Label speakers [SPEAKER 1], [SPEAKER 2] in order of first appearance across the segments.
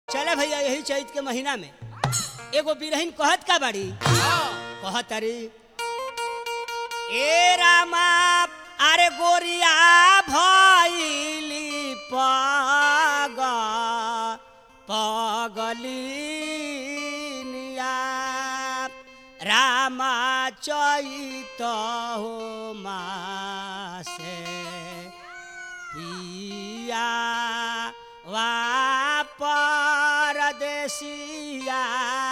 [SPEAKER 1] चले भैया यही चैत के महीना में एगो बिरहीन कहत का बाड़ी कहत अरे ए रामा अरे गोरिया भइली पगलिनिया रामा चैत हो मासे पिया वा परदेसिया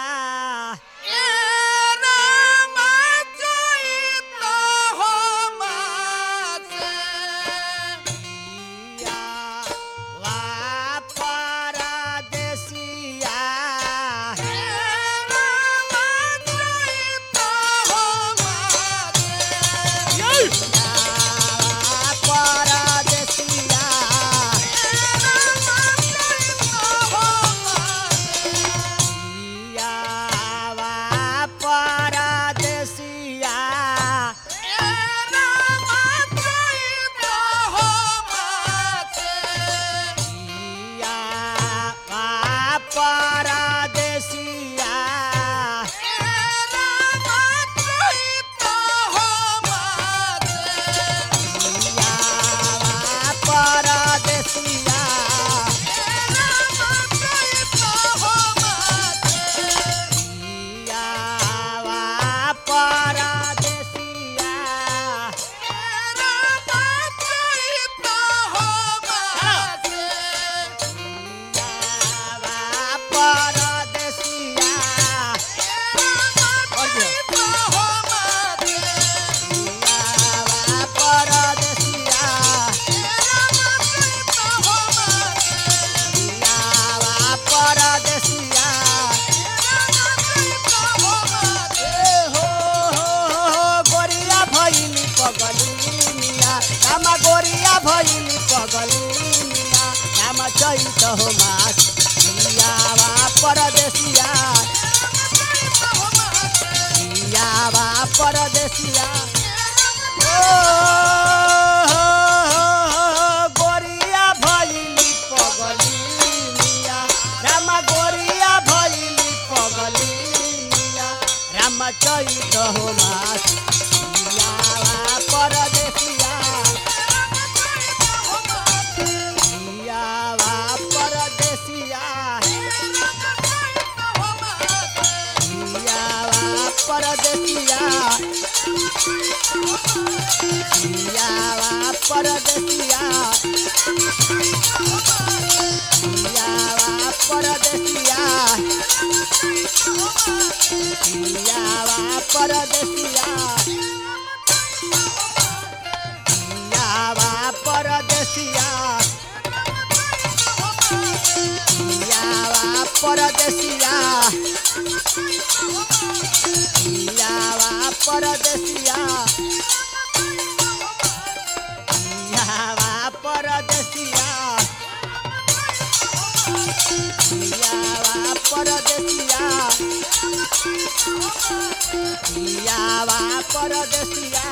[SPEAKER 1] गोरिया भइली पगलिनिया राम चैत हो मास पियावा परदेसिया पियावा परदेसिया गोरिया भइली पगलिनिया राम गोरिया भइली पगलिनिया राम चैत हो मास पियावा परदेसिया परदेसिया पियावा परदेसिया पियावा परदेसिया पियावा परदेसिया पियावा परदेसिया पियावा परदेसिया पियावा परदेसिया पियावा परदेसिया पियावा परदेसिया पियावा परदेसिया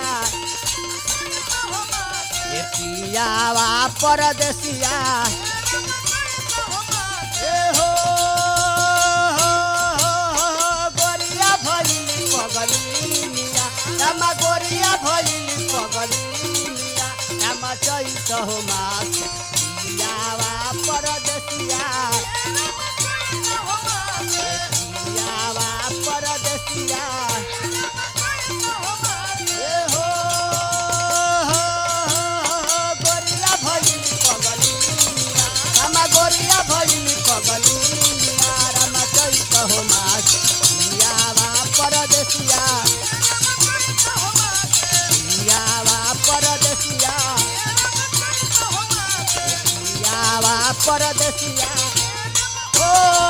[SPEAKER 1] ये पियावा परदेसिया ए हो पगलिनिया राम गोरिया भइली पगलिनिया राम चैत हो मास पियावा परदेसिया पियावा परदेसिया ए हो गोरिया भइली पगलिनिया राम गोरिया भइली पगलिनिया राम चैत हो मास पियावा परदेसिया पियावा परदेसिया पियावा परदेसिया ओ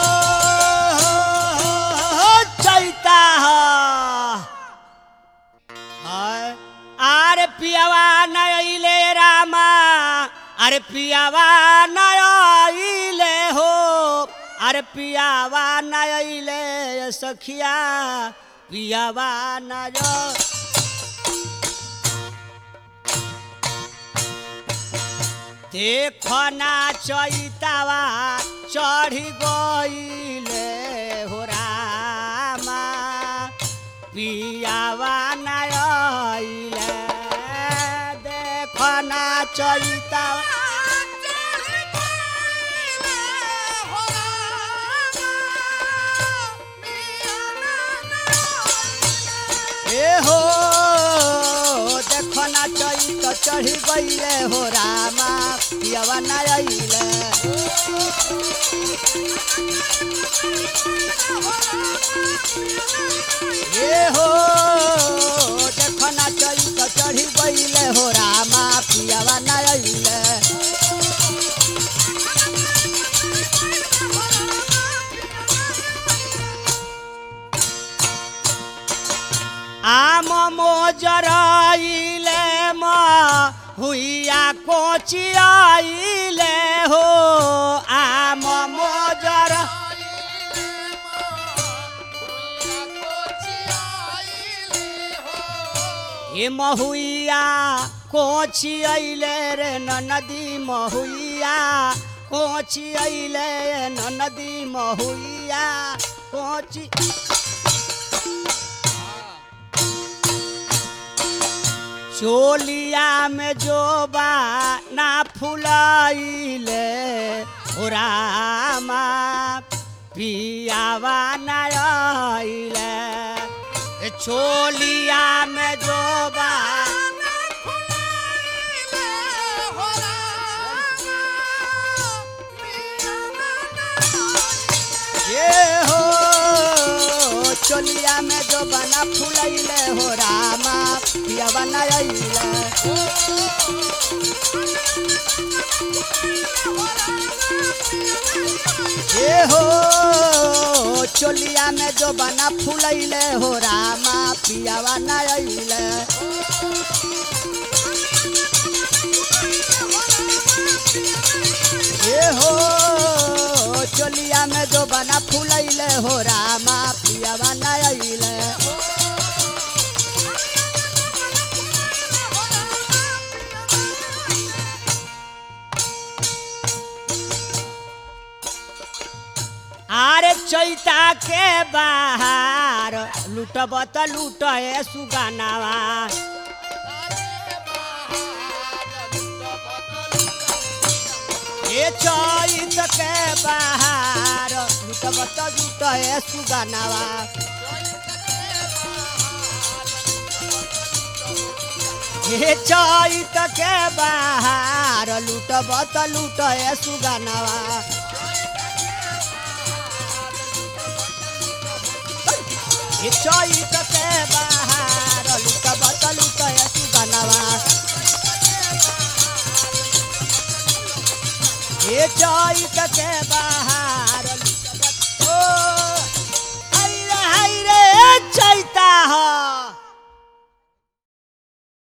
[SPEAKER 1] चैता अरे पियावा नइले रामा अरे पियावा नइले हो अरे पियावा नइले सखिया पियावा नय देखो ना चैतावा चढ़ी गईले हो रामा पियावा नाइले देखो ना चैता ए हो देखो ना चैत चढ़ी गईले हो रामा पियावा नाइले ए हो देखो ना चैत चढ़ी गईले हो रामा पियावा नाइले आम मोजराइले हुइया कोचियाइले हो आम मोजर हे महुइया कोचियाइले रे नदी महुइया कोचियाइले नदी महुइया कोची चोलिया में जोबा ना फुलाइले हो रामा पियावा नाइले चोलिया में जोबा ये हो चोलिया में जो बना फुलैले हो रामा पियावा नाइले ये हो चोलिया में जो बना फुलैले हो रामा पियावा नाइले ये हो चोलिया में जो बना फुलैले हो रामा पियावा नाइले आरे चैता के बाहर लुटब त लुट सुगानावा ए चैत के बाहर लुटब त लुट सुगानावा ए चैत के बाहर लुटब त लुट सुगानावा ए चैत के बाहर लुटब त लुट सुगानावा ए चैत के बाहर लुटब ओ